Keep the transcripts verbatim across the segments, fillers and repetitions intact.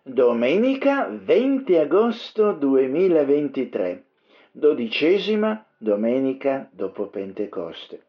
Domenica venti agosto duemilaventitré, dodicesima domenica dopo Pentecoste.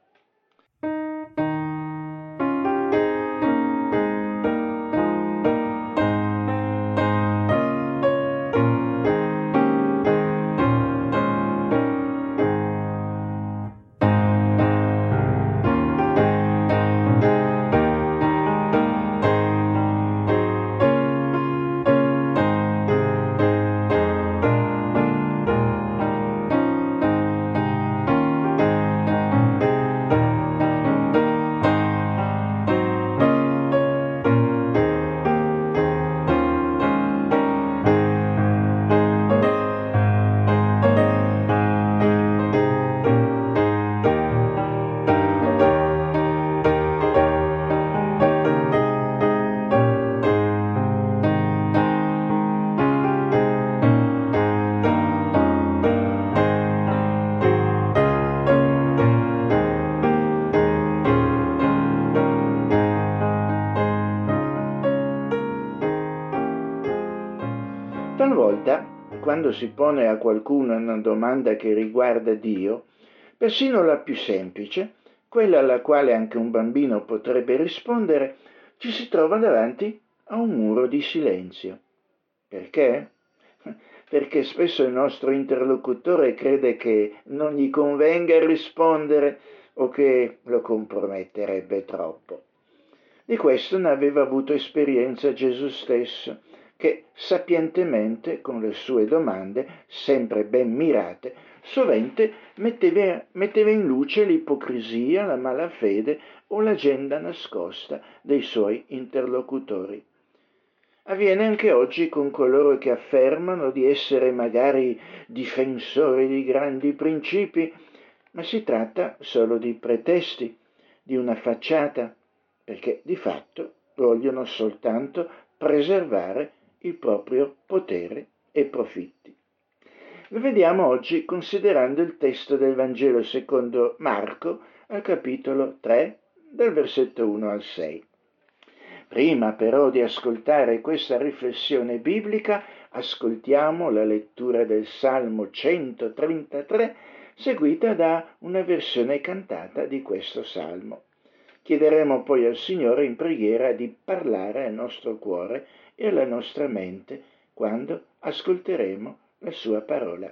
Talvolta, quando si pone a qualcuno una domanda che riguarda Dio, persino la più semplice, quella alla quale anche un bambino potrebbe rispondere, ci si trova davanti a un muro di silenzio. Perché? Perché spesso il nostro interlocutore crede che non gli convenga rispondere o che lo comprometterebbe troppo. Di questo ne aveva avuto esperienza Gesù stesso, che sapientemente, con le sue domande, sempre ben mirate, sovente metteva, metteva in luce l'ipocrisia, la malafede o l'agenda nascosta dei suoi interlocutori. Avviene anche oggi con coloro che affermano di essere magari difensori di grandi principi, ma si tratta solo di pretesti, di una facciata, perché di fatto vogliono soltanto preservare il proprio potere e profitti. Lo vediamo oggi considerando il testo del Vangelo secondo Marco al capitolo tre, dal versetto uno al sei. Prima però di ascoltare questa riflessione biblica, ascoltiamo la lettura del Salmo centotrentatré, seguita da una versione cantata di questo Salmo. Chiederemo poi al Signore in preghiera di parlare al nostro cuore e alla nostra mente quando ascolteremo la sua parola.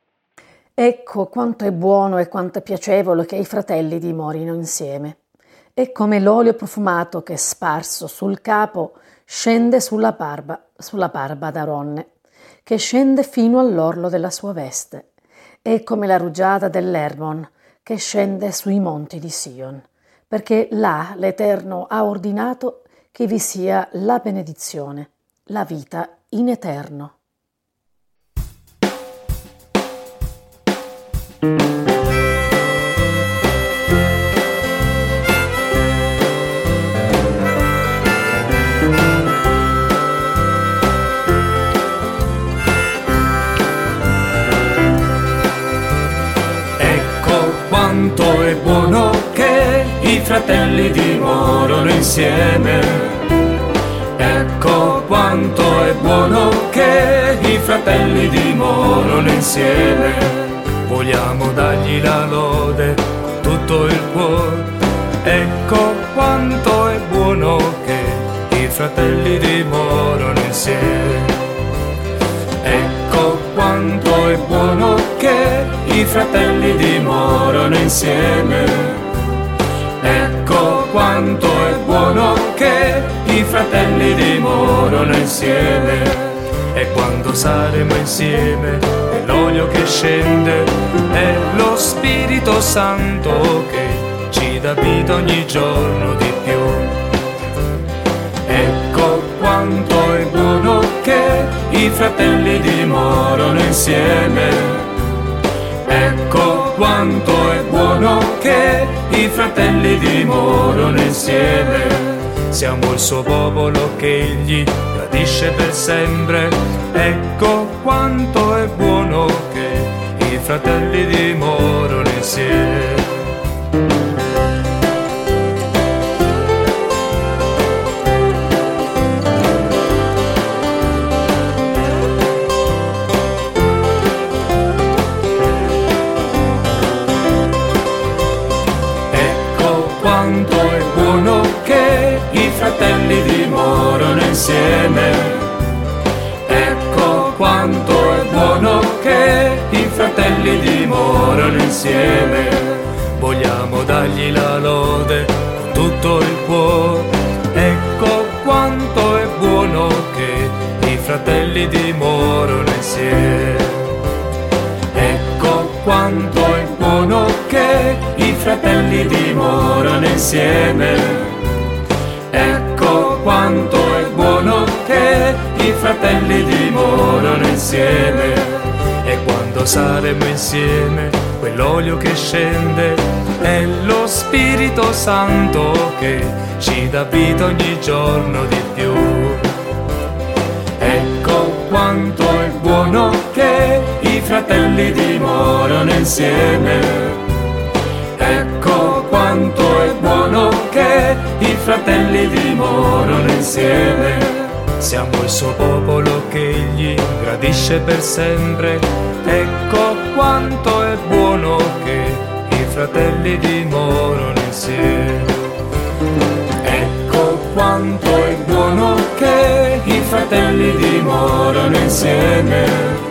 Ecco quanto è buono e quanto è piacevole che i fratelli dimorino insieme. È come l'olio profumato che, sparso sul capo, scende sulla barba, sulla barba d'Aronne, che scende fino all'orlo della sua veste. È come la rugiada dell'Hermon che scende sui monti di Sion, perché là l'Eterno ha ordinato che vi sia la benedizione, la vita in eterno. Ecco quanto è buono che i fratelli dimorano insieme. Ecco quanto è buono che i fratelli dimorano insieme. Vogliamo dargli la lode con tutto il cuore. Ecco quanto è buono che i fratelli dimorano insieme. Ecco quanto è buono che i fratelli dimorano insieme. Ecco quanto è buono che i fratelli dimorano insieme. E quando saremo insieme è l'olio che scende, è lo Spirito Santo che ci dà vita ogni giorno di più. Ecco quanto è buono che i fratelli dimorano insieme. Ecco quanto è buono che i fratelli dimorano insieme. Siamo il suo popolo che egli gradisce per sempre. Ecco quanto è buono che i fratelli dimorano insieme. fratelli dimorano insieme. Vogliamo dargli la lode con tutto il cuore. Ecco quanto è buono che i fratelli dimorano insieme. Ecco quanto è buono che i fratelli dimorano insieme. Ecco quanto è buono che i fratelli dimorano insieme. E quando saremo insieme, quell'olio che scende è lo Spirito Santo che ci dà vita ogni giorno di più. Ecco quanto è buono che i fratelli dimorano insieme. Ecco quanto è buono che i fratelli dimorano insieme. Siamo il suo popolo che egli gradisce per sempre. Ecco quanto è buono che i fratelli dimorano insieme. Ecco quanto è buono che i fratelli dimorano insieme.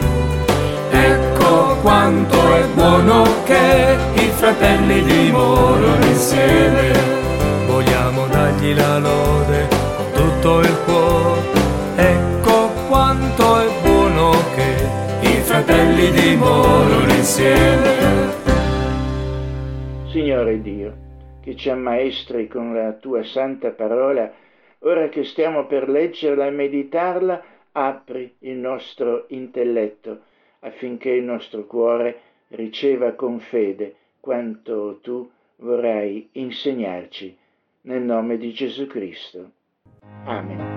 Ecco quanto è buono che i fratelli dimorano insieme. Vogliamo dargli la lode con tutto il cuore. Ecco quanto è buono che i fratelli dimorano insieme. Signore Dio, che ci ammaestri con la tua santa parola, ora che stiamo per leggerla e meditarla, apri il nostro intelletto affinché il nostro cuore riceva con fede quanto tu vorrai insegnarci. Nel nome di Gesù Cristo. Amen.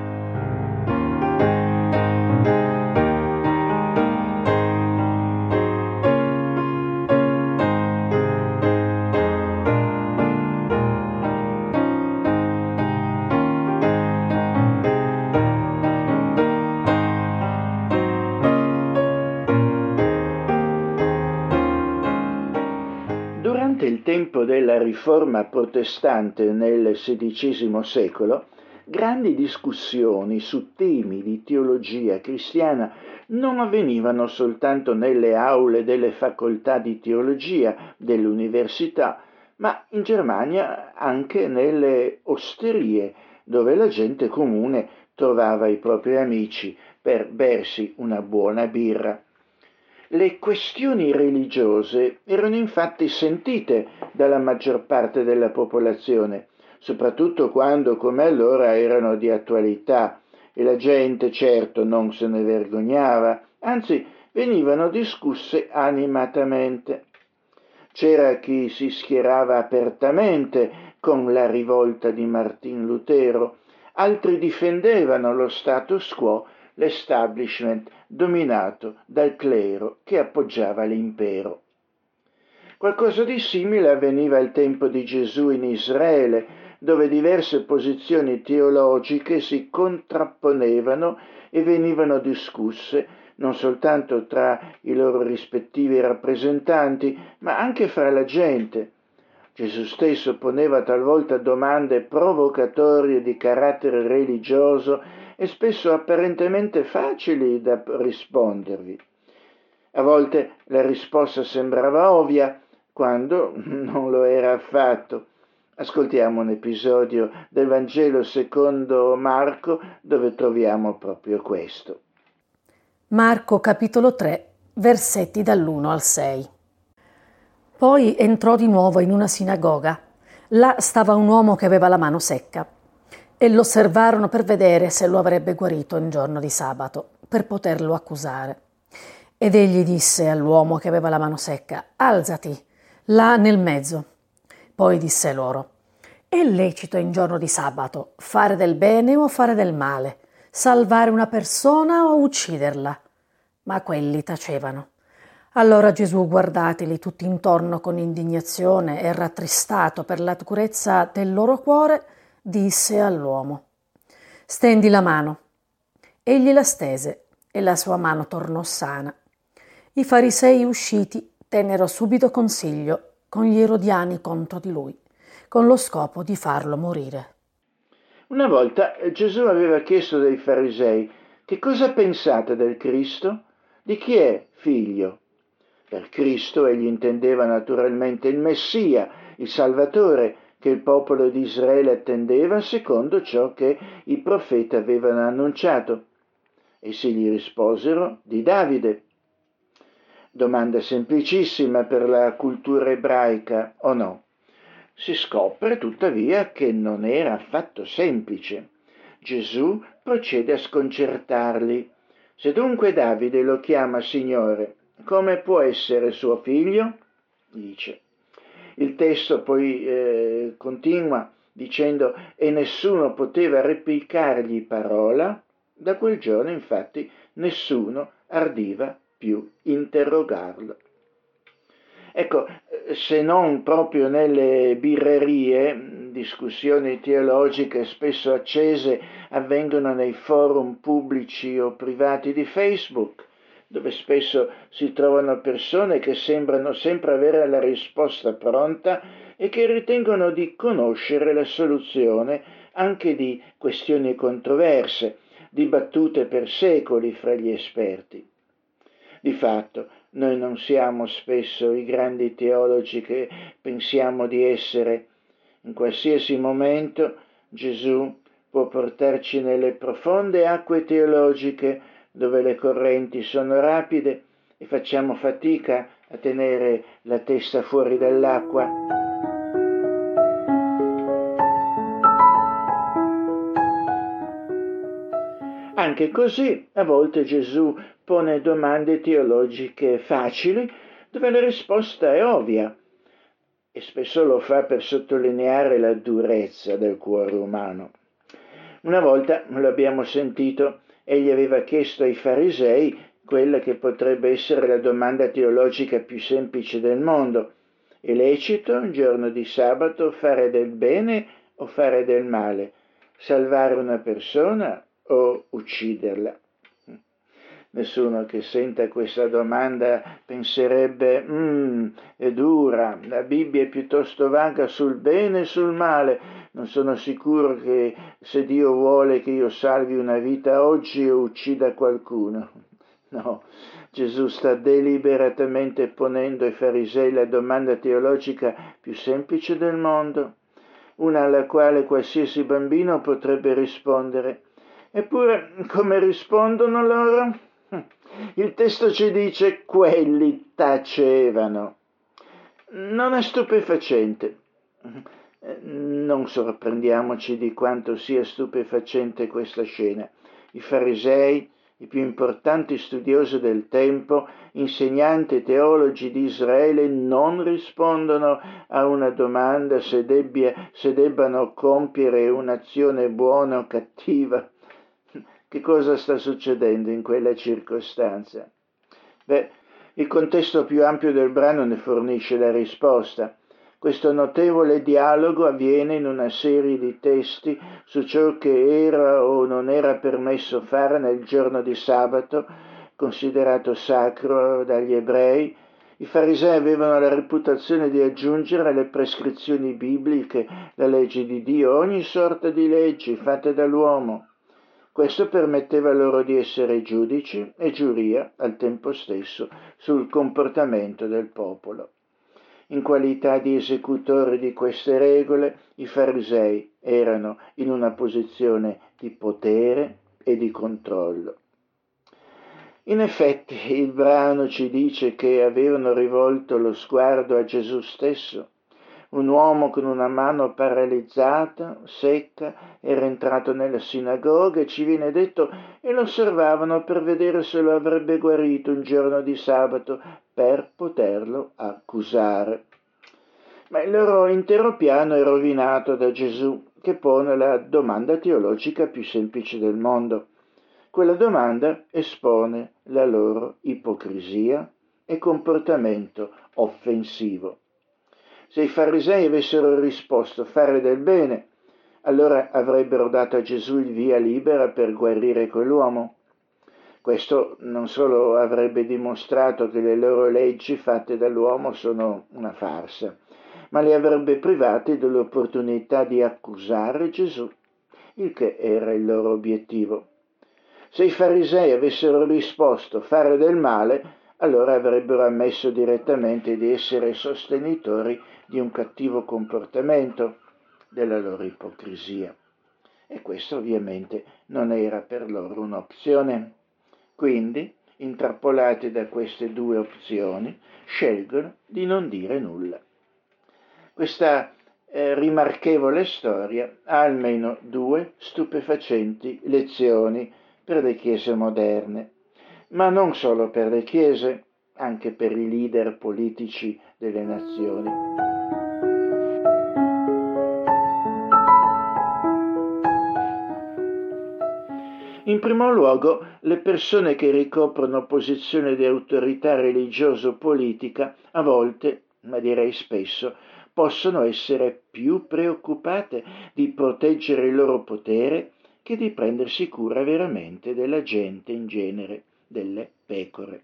Durante il tempo della Riforma protestante nel sedicesimo secolo, grandi discussioni su temi di teologia cristiana non avvenivano soltanto nelle aule delle facoltà di teologia dell'università, ma in Germania anche nelle osterie, dove la gente comune trovava i propri amici per bersi una buona birra. Le questioni religiose erano infatti sentite dalla maggior parte della popolazione, soprattutto quando, come allora, erano di attualità, e la gente certo non se ne vergognava, anzi venivano discusse animatamente. C'era chi si schierava apertamente con la rivolta di Martin Lutero, altri difendevano lo status quo, l'establishment dominato dal clero che appoggiava l'impero. Qualcosa di simile avveniva al tempo di Gesù in Israele, dove diverse posizioni teologiche si contrapponevano e venivano discusse non soltanto tra i loro rispettivi rappresentanti, ma anche fra la gente. Gesù stesso poneva talvolta domande provocatorie di carattere religioso e spesso apparentemente facili da rispondervi. A volte la risposta sembrava ovvia, quando non lo era affatto. Ascoltiamo un episodio del Vangelo secondo Marco, dove troviamo proprio questo. Marco capitolo tre, versetti dall'uno al sei. Poi entrò di nuovo in una sinagoga. Là stava un uomo che aveva la mano secca. E lo osservarono per vedere se lo avrebbe guarito in giorno di sabato, per poterlo accusare. Ed egli disse all'uomo che aveva la mano secca: alzati, là nel mezzo. Poi disse loro: è lecito in giorno di sabato fare del bene o fare del male, salvare una persona o ucciderla? Ma quelli tacevano. Allora Gesù, guardateli tutti intorno con indignazione e rattristato per la durezza del loro cuore, disse all'uomo: stendi la mano. Egli la stese e la sua mano tornò sana. I farisei usciti tennero subito consiglio con gli erodiani contro di lui, con lo scopo di farlo morire. Una volta Gesù aveva chiesto dai farisei: che cosa pensate del Cristo? Di chi è figlio? Per Cristo egli intendeva naturalmente il Messia, il Salvatore, che il popolo di Israele attendeva secondo ciò che i profeti avevano annunciato. Essi gli risposero: di Davide. Domanda semplicissima per la cultura ebraica, o no? Si scopre tuttavia che non era affatto semplice. Gesù procede a sconcertarli. Se dunque Davide lo chiama Signore, come può essere suo figlio? Dice. Il testo poi eh, continua dicendo: e nessuno poteva replicargli parola. Da quel giorno infatti nessuno ardiva più interrogarlo. Ecco, se non proprio nelle birrerie, discussioni teologiche spesso accese avvengono nei forum pubblici o privati di Facebook, dove spesso si trovano persone che sembrano sempre avere la risposta pronta e che ritengono di conoscere la soluzione anche di questioni controverse, dibattute per secoli fra gli esperti. Di fatto, noi non siamo spesso i grandi teologi che pensiamo di essere. In qualsiasi momento Gesù può portarci nelle profonde acque teologiche dove le correnti sono rapide e facciamo fatica a tenere la testa fuori dall'acqua. Anche così, a volte Gesù pone domande teologiche facili, dove la risposta è ovvia, e spesso lo fa per sottolineare la durezza del cuore umano. Una volta, lo abbiamo sentito, egli aveva chiesto ai farisei quella che potrebbe essere la domanda teologica più semplice del mondo: è lecito un giorno di sabato fare del bene o fare del male, salvare una persona o ucciderla? Nessuno che senta questa domanda penserebbe: mm, è dura, la Bibbia è piuttosto vaga sul bene e sul male, non sono sicuro che se Dio vuole che io salvi una vita oggi o uccida qualcuno. No, Gesù sta deliberatamente ponendo ai farisei la domanda teologica più semplice del mondo, una alla quale qualsiasi bambino potrebbe rispondere. Eppure, come rispondono loro? Il testo ci dice: quelli tacevano. Non è stupefacente. Non sorprendiamoci di quanto sia stupefacente questa scena. I farisei, i più importanti studiosi del tempo, insegnanti e teologi di Israele, non rispondono a una domanda se, debbia, se debbano compiere un'azione buona o cattiva. Che cosa sta succedendo in quella circostanza? Beh, il contesto più ampio del brano ne fornisce la risposta. Questo notevole dialogo avviene in una serie di testi su ciò che era o non era permesso fare nel giorno di sabato, considerato sacro dagli ebrei. I farisei avevano la reputazione di aggiungere alle prescrizioni bibliche, la legge di Dio, ogni sorta di leggi fatte dall'uomo. Questo permetteva loro di essere giudici e giuria al tempo stesso sul comportamento del popolo. In qualità di esecutori di queste regole, i farisei erano in una posizione di potere e di controllo. In effetti, il brano ci dice che avevano rivolto lo sguardo a Gesù stesso. Un uomo con una mano paralizzata, secca, era entrato nella sinagoga e ci viene detto e lo osservavano per vedere se lo avrebbe guarito un giorno di sabato per poterlo accusare. Ma il loro intero piano è rovinato da Gesù, che pone la domanda teologica più semplice del mondo. Quella domanda espone la loro ipocrisia e comportamento offensivo. Se i farisei avessero risposto fare del bene, allora avrebbero dato a Gesù il via libera per guarire quell'uomo. Questo non solo avrebbe dimostrato che le loro leggi fatte dall'uomo sono una farsa, ma li avrebbe privati dell'opportunità di accusare Gesù, il che era il loro obiettivo. Se i farisei avessero risposto fare del male, allora avrebbero ammesso direttamente di essere sostenitori di un cattivo comportamento, della loro ipocrisia. E questo ovviamente non era per loro un'opzione. Quindi, intrappolati da queste due opzioni, scelgono di non dire nulla. Questa eh, rimarchevole storia ha almeno due stupefacenti lezioni per le chiese moderne, ma non solo per le chiese, anche per i leader politici delle nazioni. In primo luogo, le persone che ricoprono posizioni di autorità religioso-politica, a volte, ma direi spesso, possono essere più preoccupate di proteggere il loro potere che di prendersi cura veramente della gente in genere, delle pecore.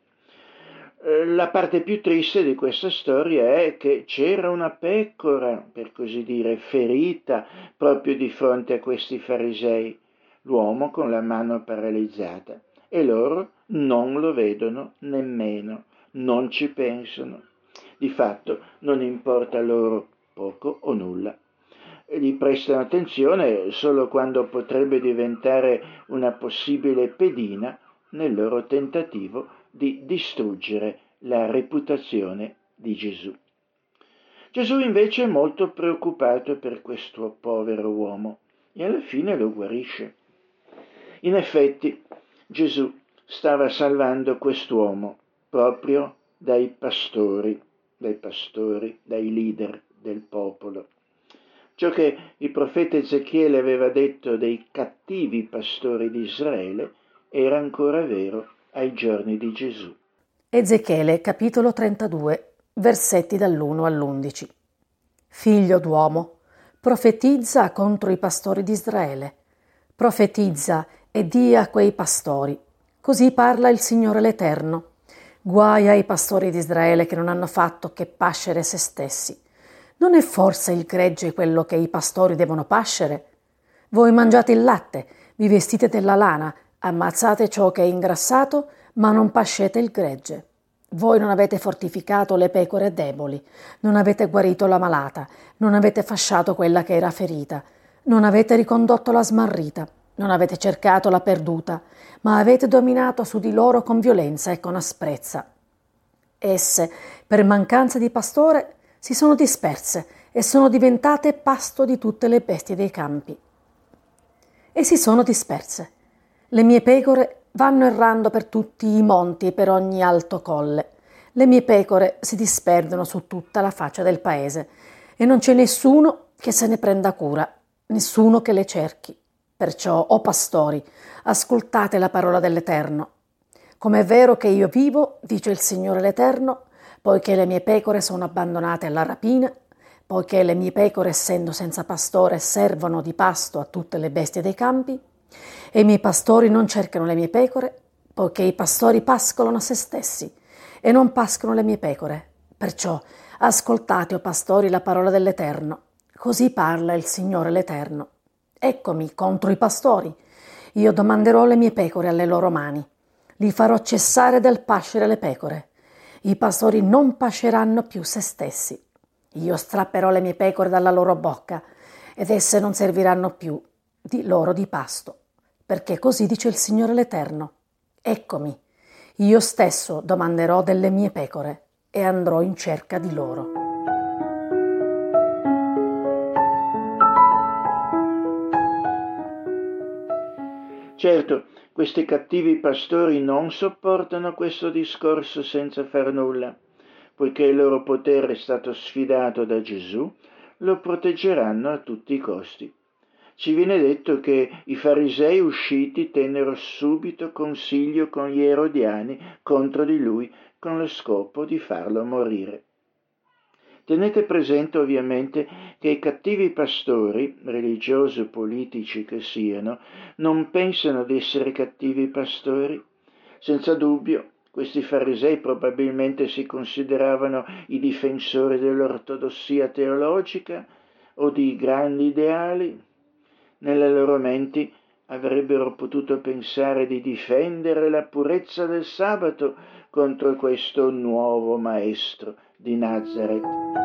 La parte più triste di questa storia è che c'era una pecora, per così dire, ferita proprio di fronte a questi farisei, l'uomo con la mano paralizzata, e loro non lo vedono nemmeno, non ci pensano. Di fatto non importa loro poco o nulla. Gli prestano attenzione solo quando potrebbe diventare una possibile pedina nel loro tentativo di distruggere la reputazione di Gesù. Gesù invece è molto preoccupato per questo povero uomo e alla fine lo guarisce. In effetti, Gesù stava salvando quest'uomo proprio dai pastori, dai pastori, dai leader del popolo. Ciò che il profeta Ezechiele aveva detto dei cattivi pastori di Israele era ancora vero ai giorni di Gesù. Ezechiele, capitolo trentadue, versetti dall'uno all'undici. Figlio d'uomo, profetizza contro i pastori di Israele. Profetizza e di a quei pastori. Così parla il Signore l'Eterno. Guai ai pastori di Israele che non hanno fatto che pascere se stessi. Non è forse il gregge quello che i pastori devono pascere? Voi mangiate il latte, vi vestite della lana, ammazzate ciò che è ingrassato, ma non pascete il gregge. Voi non avete fortificato le pecore deboli, non avete guarito la malata, non avete fasciato quella che era ferita, non avete ricondotto la smarrita, non avete cercato la perduta, ma avete dominato su di loro con violenza e con asprezza. Esse, per mancanza di pastore, si sono disperse e sono diventate pasto di tutte le bestie dei campi. E si sono disperse. Le mie pecore vanno errando per tutti i monti e per ogni alto colle. Le mie pecore si disperdono su tutta la faccia del paese e non c'è nessuno che se ne prenda cura, nessuno che le cerchi. Perciò, o pastori, ascoltate la parola dell'Eterno. Come è vero che io vivo, dice il Signore l'Eterno, poiché le mie pecore sono abbandonate alla rapina, poiché le mie pecore, essendo senza pastore, servono di pasto a tutte le bestie dei campi, e i miei pastori non cercano le mie pecore, poiché i pastori pascolano a se stessi e non pascono le mie pecore. Perciò ascoltate, o pastori, la parola dell'Eterno. Così parla il Signore l'Eterno. Eccomi contro i pastori. Io domanderò le mie pecore alle loro mani. Li farò cessare dal pascere le pecore. I pastori non pasceranno più se stessi. Io strapperò le mie pecore dalla loro bocca ed esse non serviranno più di loro di pasto. Perché così dice il Signore l'Eterno. Eccomi, io stesso domanderò delle mie pecore e andrò in cerca di loro. Certo, questi cattivi pastori non sopportano questo discorso senza far nulla, poiché il loro potere è stato sfidato da Gesù, lo proteggeranno a tutti i costi. Ci viene detto che i farisei usciti tennero subito consiglio con gli erodiani contro di lui con lo scopo di farlo morire. Tenete presente ovviamente che i cattivi pastori, religiosi o politici che siano, non pensano di essere cattivi pastori. Senza dubbio, questi farisei probabilmente si consideravano i difensori dell'ortodossia teologica o di grandi ideali. Nelle loro menti avrebbero potuto pensare di difendere la purezza del sabato contro questo nuovo maestro di Nazareth.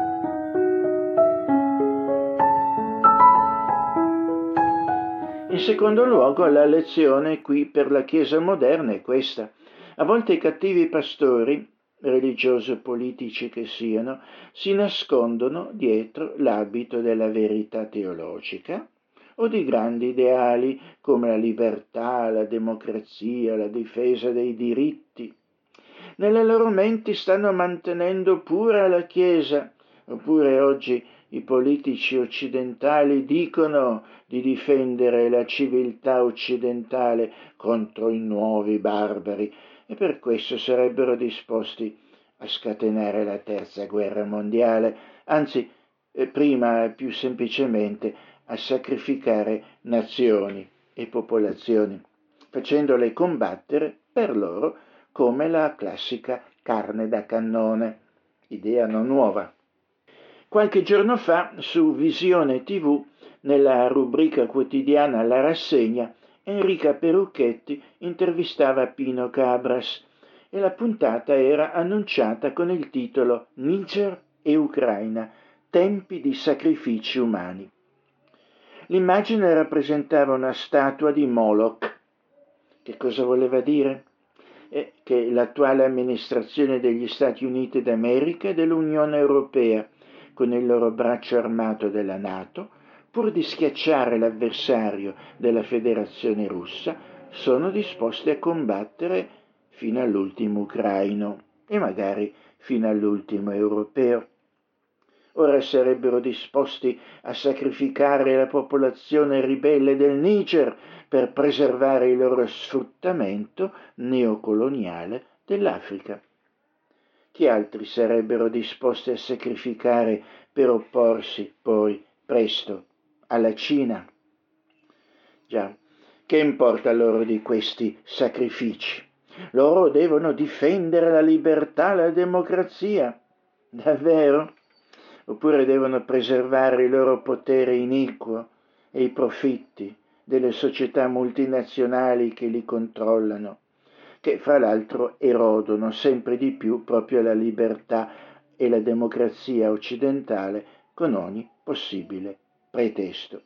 In secondo luogo, la lezione qui per la Chiesa moderna è questa. A volte i cattivi pastori, religiosi o politici che siano, si nascondono dietro l'abito della verità teologica o di grandi ideali come la libertà, la democrazia, la difesa dei diritti. Nelle loro menti stanno mantenendo pura la Chiesa, oppure oggi i politici occidentali dicono di difendere la civiltà occidentale contro i nuovi barbari e per questo sarebbero disposti a scatenare la terza guerra mondiale, anzi, eh, prima più semplicemente a sacrificare nazioni e popolazioni, facendole combattere per loro come la classica carne da cannone, idea non nuova. Qualche giorno fa su Visione tivù, nella rubrica quotidiana La Rassegna, Enrica Perucchetti intervistava Pino Cabras e la puntata era annunciata con il titolo Niger e Ucraina, tempi di sacrifici umani. L'immagine rappresentava una statua di Moloch. Che cosa voleva dire? Eh, che l'attuale amministrazione degli Stati Uniti d'America e dell'Unione Europea, con il loro braccio armato della NATO, pur di schiacciare l'avversario della Federazione Russa, sono disposti a combattere fino all'ultimo ucraino e magari fino all'ultimo europeo. Ora sarebbero disposti a sacrificare la popolazione ribelle del Niger per preservare il loro sfruttamento neocoloniale dell'Africa. Chi altri sarebbero disposti a sacrificare per opporsi poi presto alla Cina? Già, che importa loro di questi sacrifici? Loro devono difendere la libertà, la democrazia. Davvero? Oppure devono preservare il loro potere iniquo e i profitti delle società multinazionali che li controllano, che fra l'altro erodono sempre di più proprio la libertà e la democrazia occidentale con ogni possibile pretesto.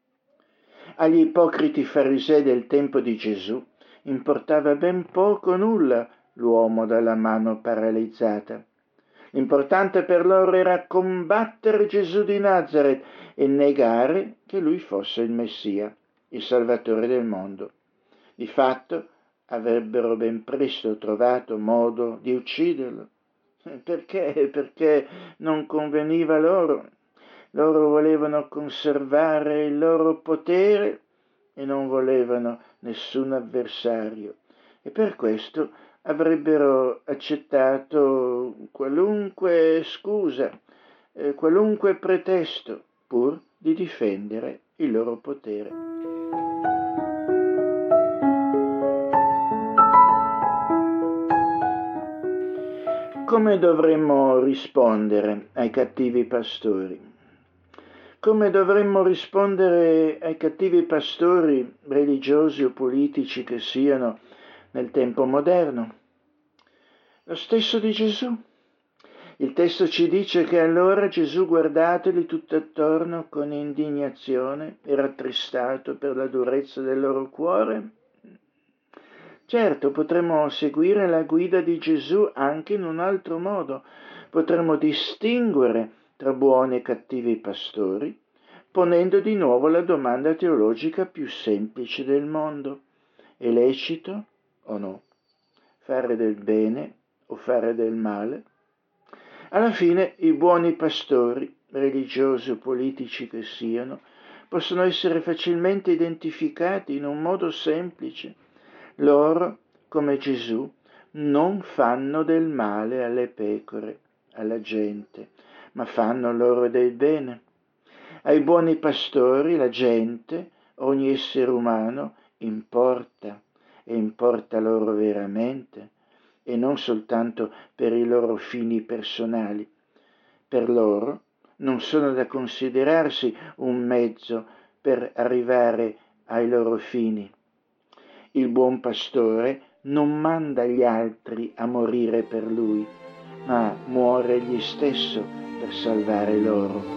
Agli ipocriti farisei del tempo di Gesù importava ben poco nulla l'uomo dalla mano paralizzata. L'importante per loro era combattere Gesù di Nazareth e negare che lui fosse il Messia, il Salvatore del mondo. Di fatto avrebbero ben presto trovato modo di ucciderlo. Perché? Perché non conveniva loro. Loro volevano conservare il loro potere e non volevano nessun avversario. E per questo avrebbero accettato qualunque scusa, eh, qualunque pretesto, pur di difendere il loro potere. Come dovremmo rispondere ai cattivi pastori? Come dovremmo rispondere ai cattivi pastori, religiosi o politici che siano, nel tempo moderno? Lo stesso di Gesù. Il testo ci dice che allora Gesù, guardateli tutto attorno con indignazione e rattristato per la durezza del loro cuore. Certo, potremmo seguire la guida di Gesù anche in un altro modo. Potremmo distinguere tra buoni e cattivi pastori, ponendo di nuovo la domanda teologica più semplice del mondo. È lecito o no fare del bene o fare del male? Alla fine i buoni pastori, religiosi o politici che siano, possono essere facilmente identificati in un modo semplice. Loro, come Gesù, non fanno del male alle pecore, alla gente, ma fanno loro del bene. Ai buoni pastori, la gente, ogni essere umano, importa, e importa loro veramente, e non soltanto per i loro fini personali. Per loro non sono da considerarsi un mezzo per arrivare ai loro fini. Il buon pastore non manda gli altri a morire per lui, ma muore egli stesso per salvare loro.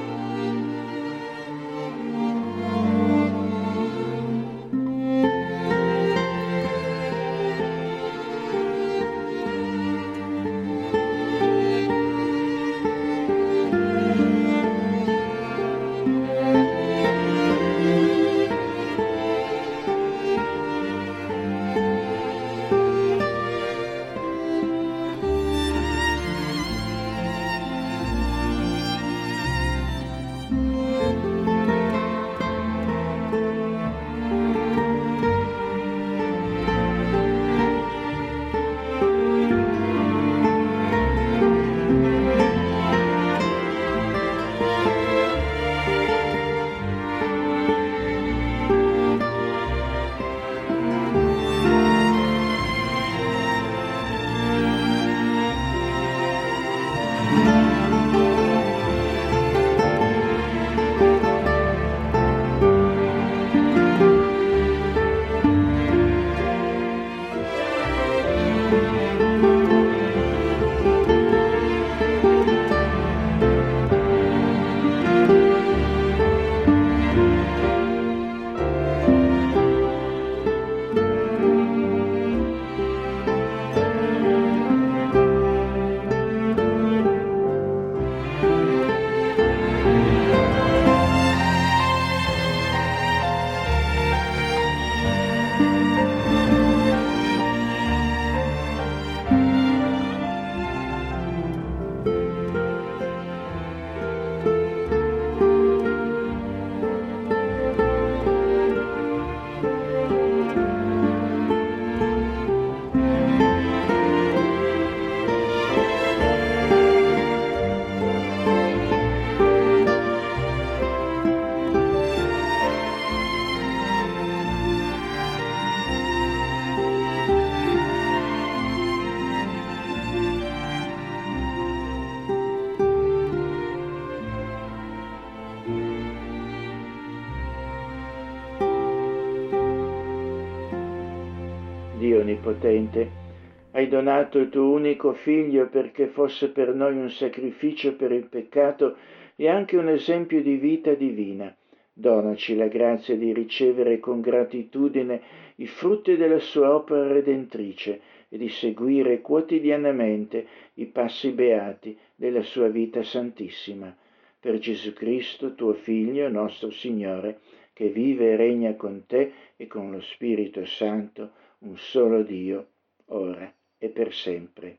Dio Onnipotente, hai donato il tuo unico Figlio perché fosse per noi un sacrificio per il peccato e anche un esempio di vita divina. Donaci la grazia di ricevere con gratitudine i frutti della sua opera redentrice e di seguire quotidianamente i passi beati della sua vita santissima. Per Gesù Cristo, tuo Figlio, nostro Signore, che vive e regna con te e con lo Spirito Santo, un solo Dio, ora e per sempre.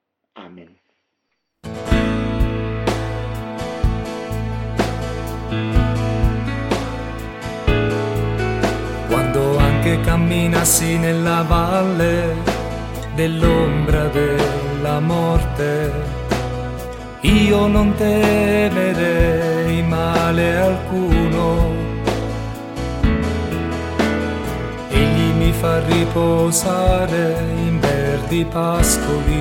Amen. Quando anche camminassi nella valle dell'ombra della morte, io non temerei male alcuno. Egli mi fa riposare in verdi pascoli,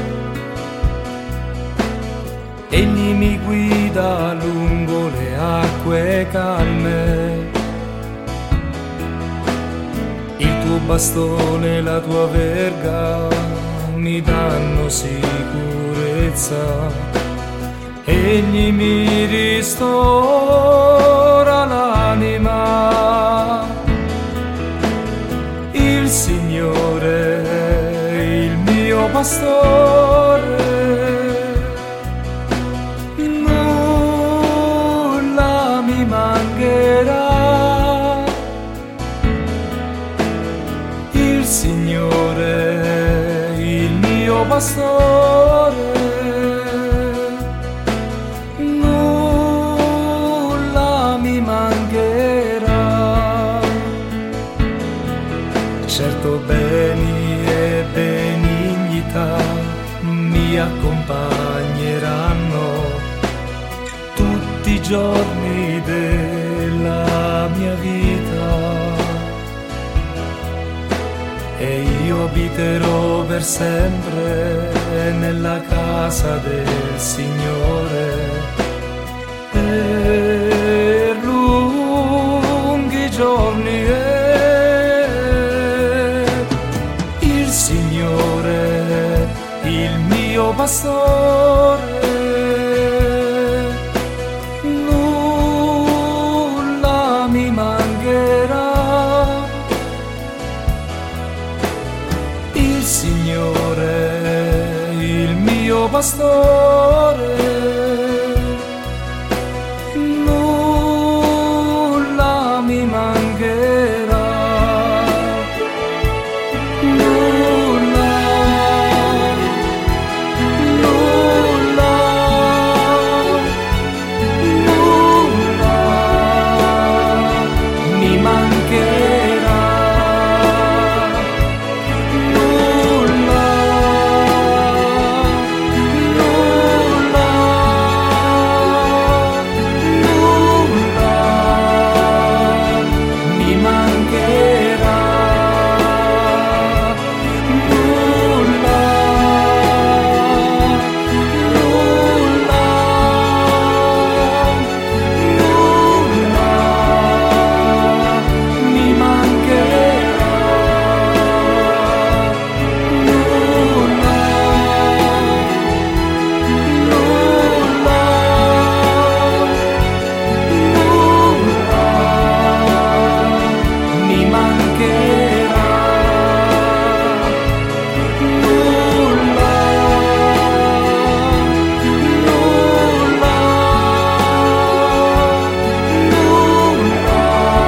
egli mi guida lungo le acque calme. Il tuo bastone e la tua verga mi danno sicurezza, egli mi ristora l'anima. Il Signore è il mio pastore, nulla mi mancherà. Il Signore è il mio pastore, nulla mi mancherà. Certo beni e benignità mi accompagneranno tutti i giorni della mia vita, e io abiterò per sempre nella casa del Signore per lunghi giorni. pastore, nulla mi mancherà. Il Signore, il mio pastore, nulla mi mancherà. Nulla, nulla, nulla mi mancherà. Nulla, nulla, nulla mi mancherà. Nulla, nulla, nulla mi mancherà. Nulla, nulla, nulla mi mancherà. Nulla, nulla, nulla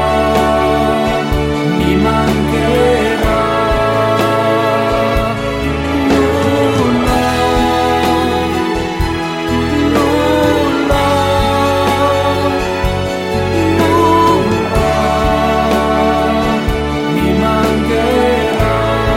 mi mancherà. Nulla, nulla, nulla mi mancherà.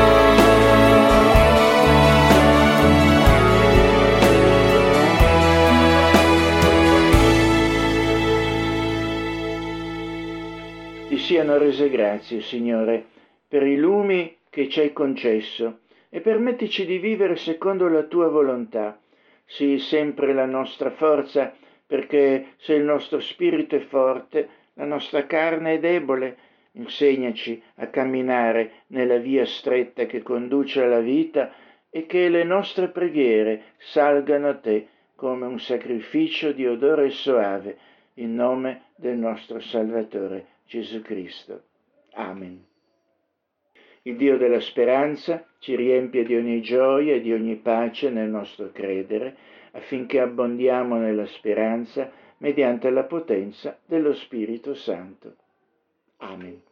Ti siano rese grazie, Signore, per i lumi che ci hai concesso e permettici di vivere secondo la tua volontà. Sii sempre la nostra forza, perché se il nostro spirito è forte, la nostra carne è debole. Insegnaci a camminare nella via stretta che conduce alla vita e che le nostre preghiere salgano a te come un sacrificio di odore soave, in nome del nostro Salvatore Gesù Cristo. Amen. Il Dio della speranza ci riempie di ogni gioia e di ogni pace nel nostro credere, affinché abbondiamo nella speranza mediante la potenza dello Spirito Santo. Amen.